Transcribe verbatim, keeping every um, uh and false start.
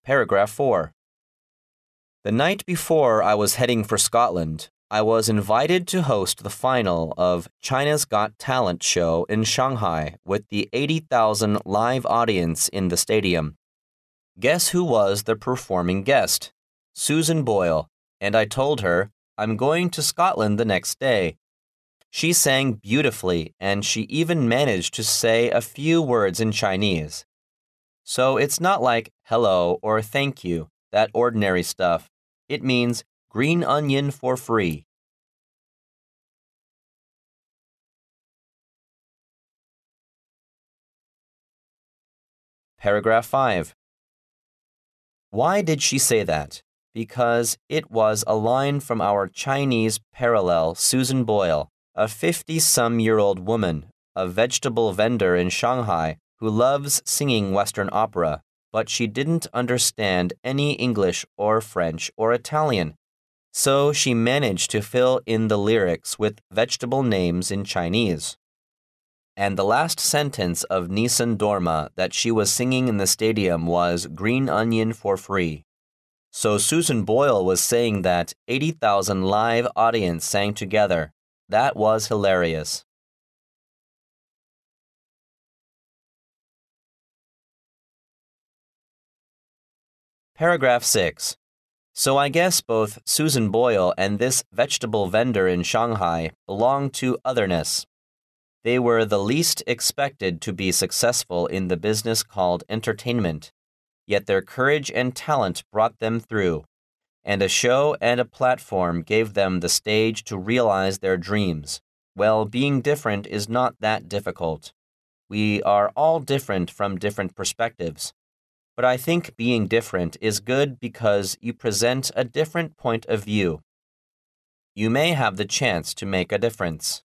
Paragraph four. The night before I was heading for Scotland, I was invited to host the final of China's Got Talent show in Shanghai with the eighty thousand live audience in the stadium. Guess who was the performing guest? Susan Boyle, and I told her, I'm going to Scotland the next day. She sang beautifully, and she even managed to say a few words in Chinese. So it's not like hello or thank you, that ordinary stuff. It means green onion for free. Paragraph five. Why did she say that? Because it was a line from our Chinese parallel Susan Boyle, a fifty-some-year-old woman, a vegetable vendor in Shanghai who loves singing Western opera, but she didn't understand any English or French or Italian. So she managed to fill in the lyrics with vegetable names in Chinese. And the last sentence of Nissan Dorma that she was singing in the stadium was green onion for free. So Susan Boyle was saying that eighty thousand live audience sang together. That was hilarious. Paragraph six. So I guess both Susan Boyle and this vegetable vendor in Shanghai belong to otherness. They were the least expected to be successful in the business called entertainment, yet their courage and talent brought them through, and a show and a platform gave them the stage to realize their dreams. Well, being different is not that difficult. We are all different from different perspectives. But I think being different is good because you present a different point of view. You may have the chance to make a difference.